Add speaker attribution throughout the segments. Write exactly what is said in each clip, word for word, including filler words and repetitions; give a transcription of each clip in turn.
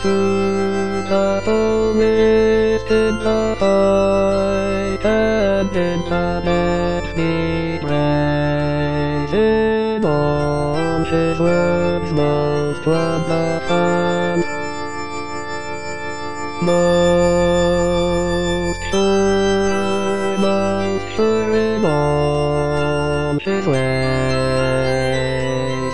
Speaker 1: to the fullest in the fight, and in the next he prays in all his words most wonderful, most sure, most sure in all his ways.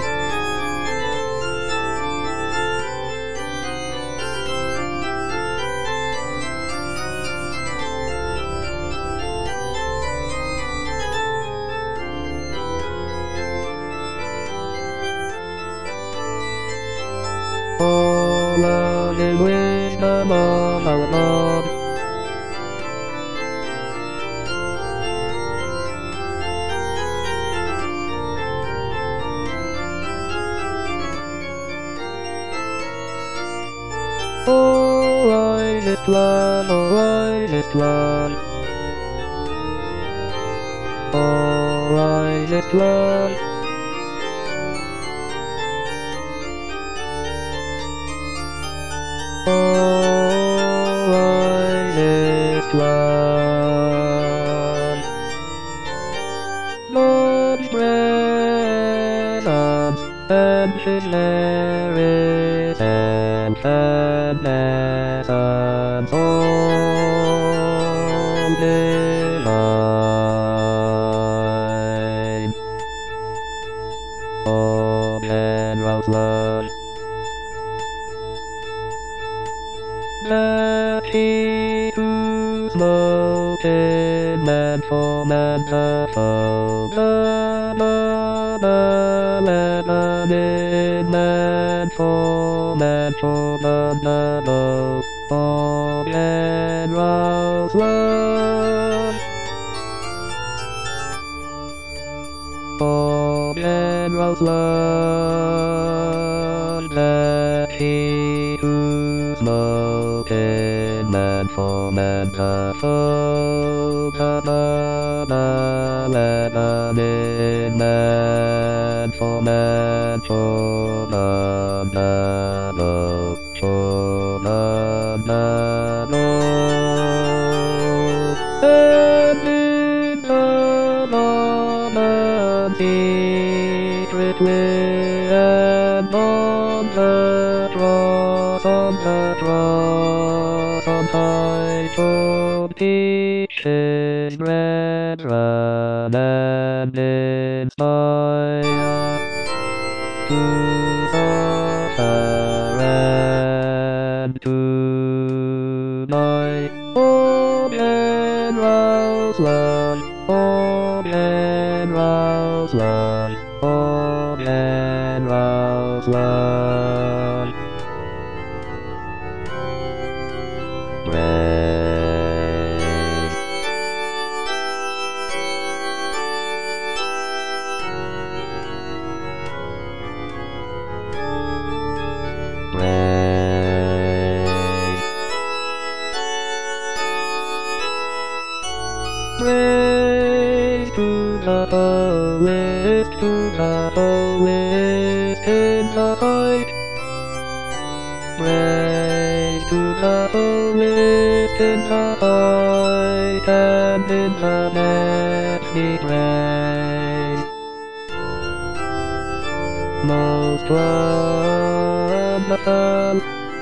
Speaker 1: All of his wisdom all along, oh wisest one, oh wisest one, oh wisest one. Oh, wisest one, God's presence and his merits and sadness and all divine. Oh, generous love, that he who smote in man for man the foe, the man in man for man for man the low, oh generous love, oh generous love, that he who smote in man for man the foe, the man in man for man for man the low, for man the low, and in the man secret way and on the cross, on the cross, on high to teach his brethren and inspire to suffer and to die. Oh, generous Lord, oh, generous Lord, oh, generous Lord. Praise. Praise. Praise to the fullest, to the fullest in the fight. Praise to the fullest in the fight, and in the next he prays most wonderful,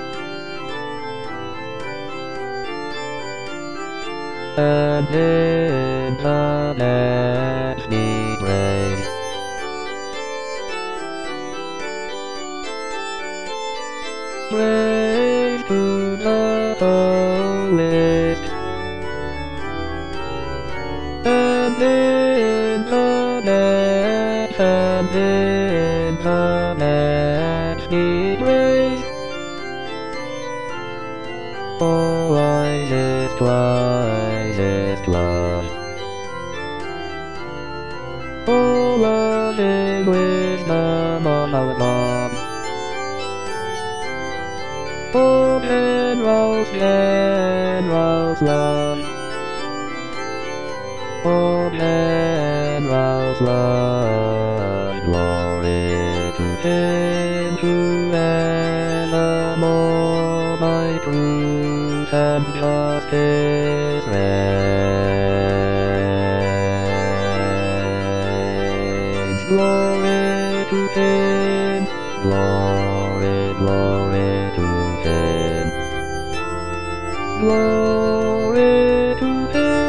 Speaker 1: and in the next he prays praise to the fullest, and in the next, and in the next he prays oh wisest, wisest one, oh loving wisdom all along. Oh, generous, generous love, oh, generous love, glory to Him forevermore. and justice reigns. Glory to him, glory, glory to him. Glory to him,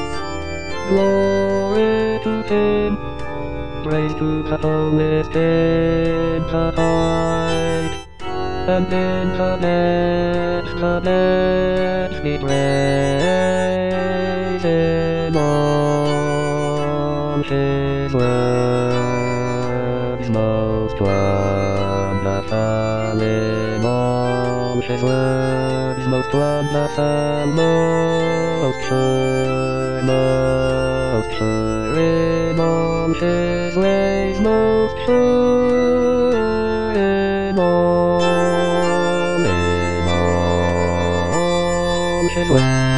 Speaker 1: glory to him. Praise to the holiest in the height, and in the next, the next be praised in all his works, most wonderful in all his works, most wonderful, most sure, most sure in all his ways, most sure in all, in all his ways.